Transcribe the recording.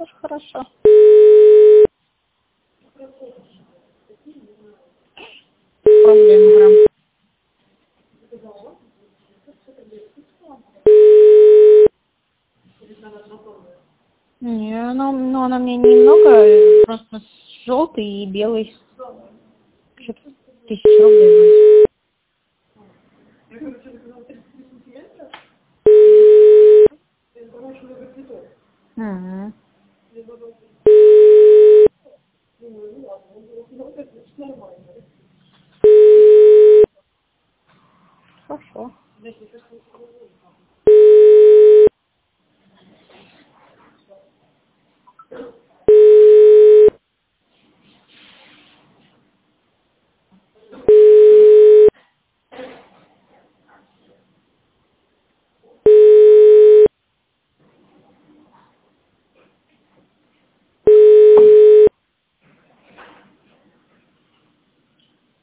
тоже хорошо. Проблема прям. Не, ну она мне немного, просто желтый и белый. Что-то 1000 рублей. Угу. Хорошо.